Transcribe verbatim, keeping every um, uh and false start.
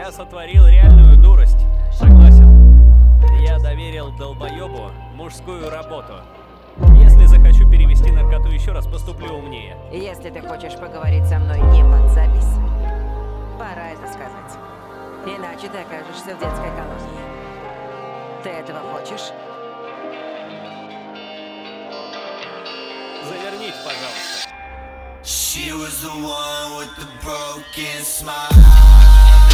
Я сотворил реальную дурость. Согласен. Я доверил долбоебу мужскую работу. Если захочу перевести наркоту еще раз, поступлю умнее. Если ты хочешь поговорить со мной не под запись, пора это сказать. Иначе ты окажешься в детской колонии. Ты этого хочешь? Заверните, пожалуйста. She was the one with the broken smile.